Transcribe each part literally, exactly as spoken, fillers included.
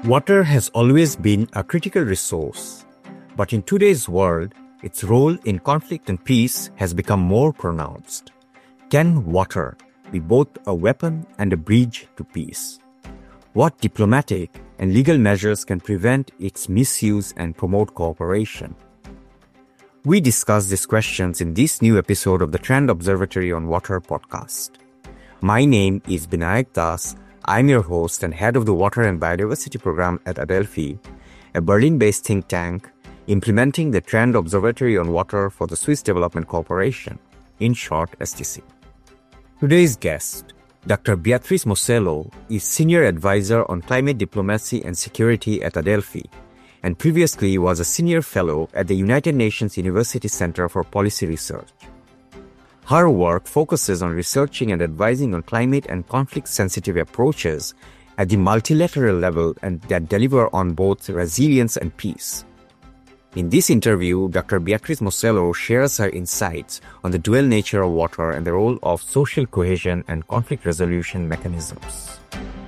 Water has always been a critical resource, but in today's world, its role in conflict and peace has become more pronounced. Can water be both a weapon and a bridge to peace? What diplomatic and legal measures can prevent its misuse and promote cooperation? We discuss these questions in this new episode of the Trend Observatory on Water podcast. My name is Binayak Das. I'm your host and head of the Water and Biodiversity Program at Adelphi, a Berlin-based think tank implementing the Trend Observatory on Water for the Swiss Development Corporation, in short S D C. Today's guest, Doctor Beatrice Mosello, is Senior Advisor on Climate Diplomacy and Security at Adelphi, and previously was a Senior Fellow at the United Nations University Center for Policy Research. Her work focuses on researching and advising on climate and conflict-sensitive approaches at the multilateral level and that deliver on both resilience and peace. In this interview, Doctor Beatrice Mosello shares her insights on the dual nature of water and the role of social cohesion and conflict resolution mechanisms.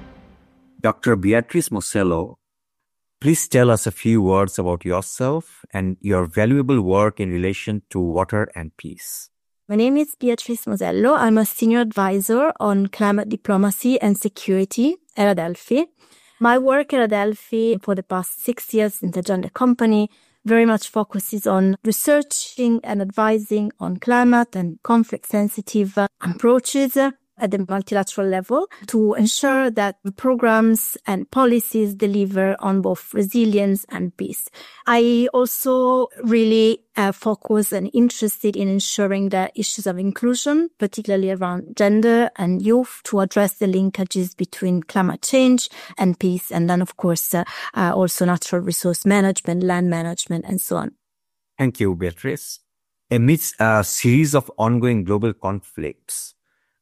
Doctor Beatrice Mosello, please tell us a few words about yourself and your valuable work in relation to water and peace. My name is Beatrice Mosello. I'm a Senior Advisor on Climate Diplomacy and Security at Adelphi. My work at Adelphi for the past six years in the gender company very much focuses on researching and advising on climate and conflict-sensitive approaches at the multilateral level to ensure that the programs and policies deliver on both resilience and peace. I also really uh, focus and interested in ensuring the issues of inclusion, particularly around gender and youth, to address the linkages between climate change and peace, and then, of course, uh, uh, also natural resource management, land management, and so on. Thank you, Beatrice. Amidst a series of ongoing global conflicts,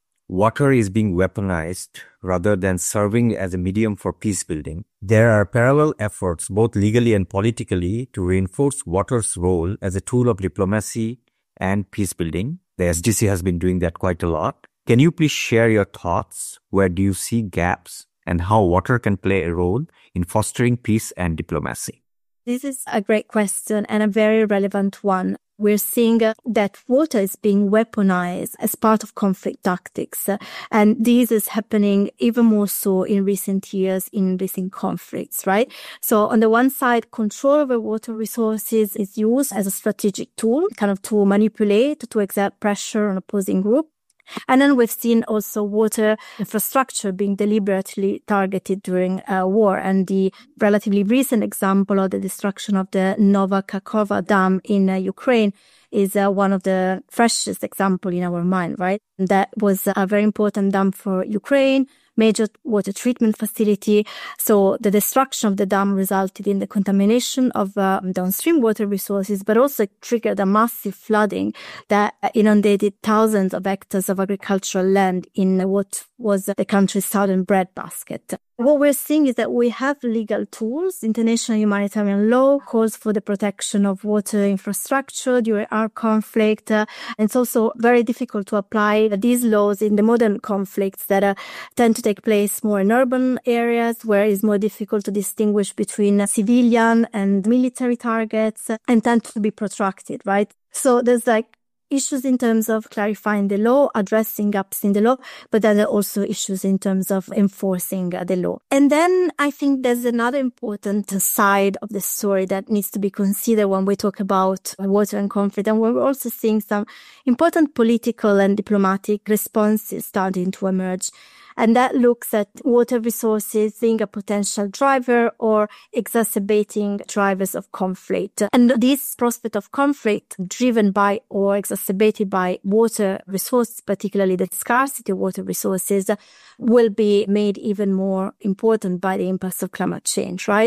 water is being weaponized rather than serving as a medium for peace building. There are parallel efforts, both legally and politically, to reinforce water's role as a tool of diplomacy and peace building. The S D C has been doing that quite a lot. Can you please share your thoughts? Where do you see gaps and how water can play a role in fostering peace and diplomacy? This is a great question and a very relevant one. We're seeing uh, that water is being weaponized as part of conflict tactics. Uh, and this is happening even more so in recent years in recent conflicts, right? So on the one side, control over water resources is used as a strategic tool, kind of to manipulate, to exert pressure on opposing group. And then we've seen also water infrastructure being deliberately targeted during uh, war. And the relatively recent example of the destruction of the Nova Kakhovka Dam in uh, Ukraine is uh, one of the freshest examples in our mind, right? That was a very important dam for Ukraine, major water treatment facility. So the destruction of the dam resulted in the contamination of uh, downstream water resources, but also triggered a massive flooding that inundated thousands of hectares of agricultural land in what was the country's southern breadbasket. What we're seeing is that we have legal tools. International humanitarian law calls for the protection of water infrastructure during our conflict. Uh, and it's also very difficult to apply these laws in the modern conflicts that uh, tend to take place more in urban areas where it's more difficult to distinguish between civilian and military targets and tend to be protracted, right? So there's like issues in terms of clarifying the law, addressing gaps in the law, but then there are also issues in terms of enforcing the law. And then I think there's another important side of the story that needs to be considered when we talk about water and conflict. And we're also seeing some important political and diplomatic responses starting to emerge. And that looks at water resources being a potential driver or exacerbating drivers of conflict. And this prospect of conflict driven by or exacerbated by water resources, particularly the scarcity of water resources, will be made even more important by the impacts of climate change, right?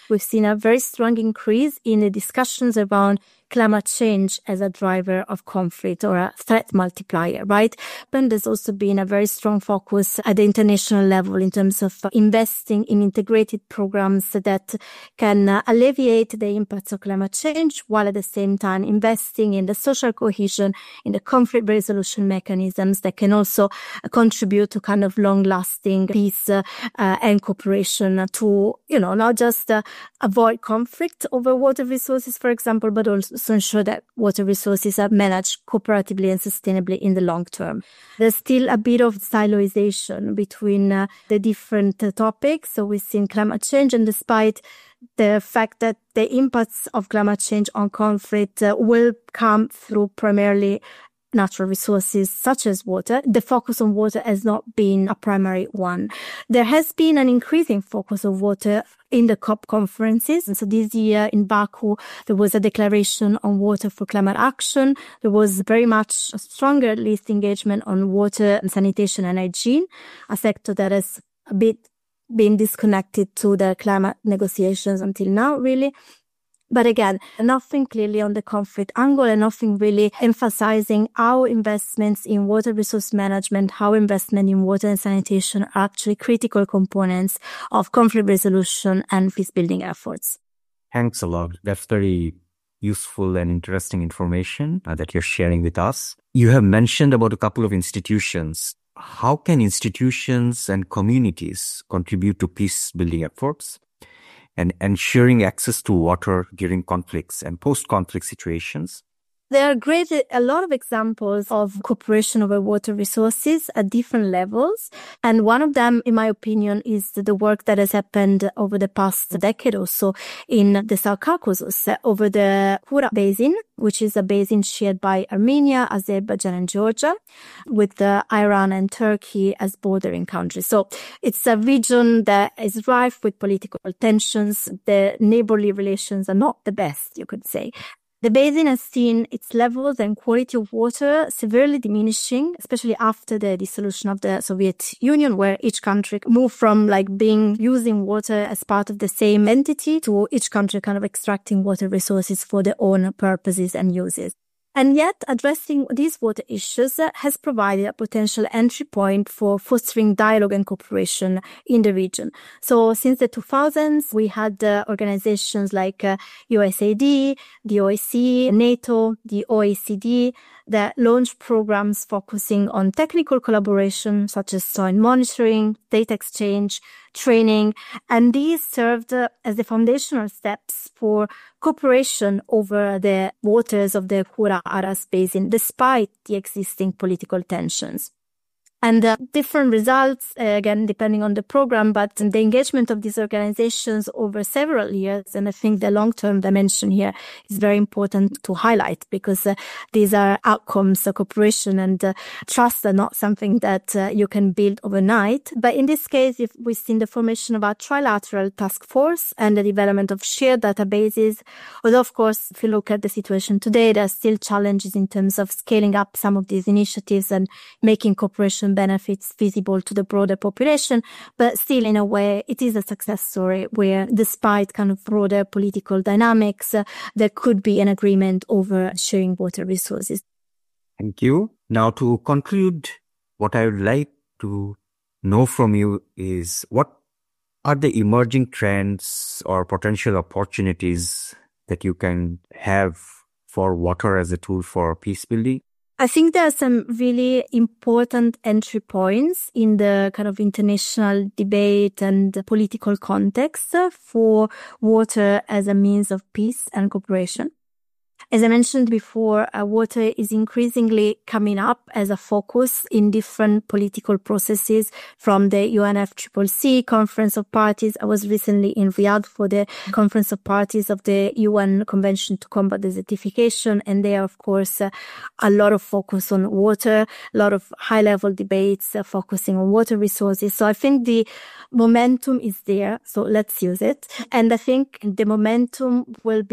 we've seen a very strong increase in the discussions around climate change as a driver of conflict or a threat multiplier, right? But there's also been a very strong focus at the international level in terms of investing in integrated programs that can uh, alleviate the impacts of climate change while at the same time investing in the social cohesion, in the conflict resolution mechanisms that can also uh, contribute to kind of long-lasting peace uh, uh, and cooperation to, you know, not just uh, avoid conflict over water resources, for example, but also to ensure that water resources are managed cooperatively and sustainably in the long term. There's still a bit of siloization between uh, the different uh, topics. So we've seen climate change, and despite the fact that the impacts of climate change on conflict uh, will come through primarily natural resources such as water, the focus on water has not been a primary one. There has been an increasing focus on water in the COP conferences. And so this year in Baku, there was a declaration on water for climate action. There was very much a stronger, at least, engagement on water and sanitation and hygiene, a sector that has a bit been disconnected to the climate negotiations until now, really. But again, nothing clearly on the conflict angle and nothing really emphasizing how investments in water resource management, how investment in water and sanitation are actually critical components of conflict resolution and peace building efforts. Thanks a lot. That's very useful and interesting information uh, that you're sharing with us. You have mentioned about a couple of institutions. How can institutions and communities contribute to peace building efforts and ensuring access to water during conflicts and post-conflict situations? There are great, a lot of examples of cooperation over water resources at different levels. And one of them, in my opinion, is the work that has happened over the past decade or so in the South Caucasus over the Kura Basin, which is a basin shared by Armenia, Azerbaijan, and Georgia, with uh, Iran and Turkey as bordering countries. So it's a region that is rife with political tensions. The neighborly relations are not the best, you could say. The basin has seen its levels and quality of water severely diminishing, especially after the dissolution of the Soviet Union, where each country moved from like being using water as part of the same entity to each country kind of extracting water resources for their own purposes and uses. And yet, addressing these water issues has provided a potential entry point for fostering dialogue and cooperation in the region. So since the two thousands, we had uh, organizations like uh, U S A I D, the O S C E, NATO, the O E C D that launched programs focusing on technical collaboration, such as soil monitoring, data exchange, training, and these served uh, as the foundational steps for cooperation over the waters of the Kura-Aras Basin, despite the existing political tensions. And uh, different results, uh, again, depending on the program, but the engagement of these organizations over several years. And I think the long-term dimension here is very important to highlight because uh, these are outcomes of cooperation, and uh, trust are not something that uh, you can build overnight. But in this case, if we've seen the formation of a trilateral task force and the development of shared databases. Although, of course, if you look at the situation today, there are still challenges in terms of scaling up some of these initiatives and making cooperation benefits visible to the broader population. But still, in a way, it is a success story where, despite kind of broader political dynamics, uh, there could be an agreement over sharing water resources. Thank you. Now, to conclude, what I would like to know from you is what are the emerging trends or potential opportunities that you can have for water as a tool for peace building? I think there are some really important entry points in the kind of international debate and political context for water as a means of peace and cooperation. As I mentioned before, uh, water is increasingly coming up as a focus in different political processes, from the U N F C C C Conference of Parties. I was recently in Riyadh for the Conference of Parties of the U N Convention to Combat Desertification, and there, of course, uh, a lot of focus on water, a lot of high-level debates uh, focusing on water resources. So I think the momentum is there, so let's use it. And I think the momentum will be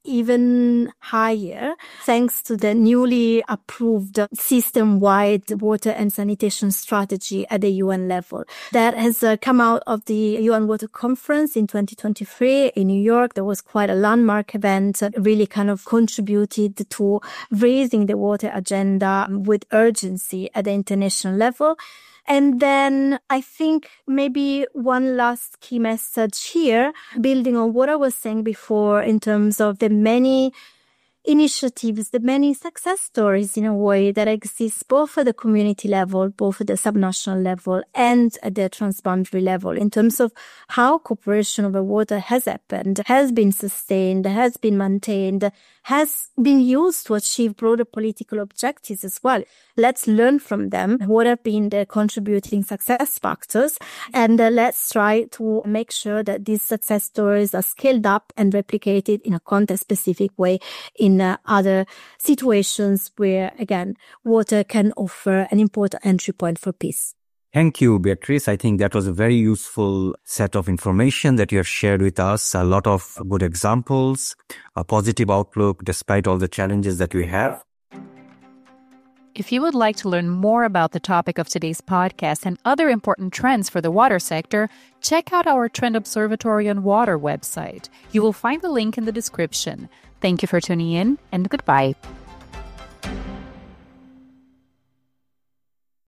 even higher thanks to the newly approved system-wide water and sanitation strategy at the U N level. That has uh, come out of the U N Water Conference in twenty twenty-three in New York. There was quite a landmark event, uh, really kind of contributed to raising the water agenda with urgency at the international level. And then I think maybe one last key message here, building on what I was saying before in terms of the many initiatives, the many success stories in a way that exist both at the community level, both at the subnational level and at the transboundary level in terms of how cooperation over water has happened, has been sustained, has been maintained, has been used to achieve broader political objectives as well. Let's learn from them. What have been the contributing success factors? And uh, let's try to make sure that these success stories are scaled up and replicated in a context-specific way in uh, other situations where, again, water can offer an important entry point for peace. Thank you, Beatrice. I think that was a very useful set of information that you have shared with us. A lot of good examples, a positive outlook despite all the challenges that we have. If you would like to learn more about the topic of today's podcast and other important trends for the water sector, check out our Trend Observatory on Water website. You will find the link in the description. Thank you for tuning in, and goodbye.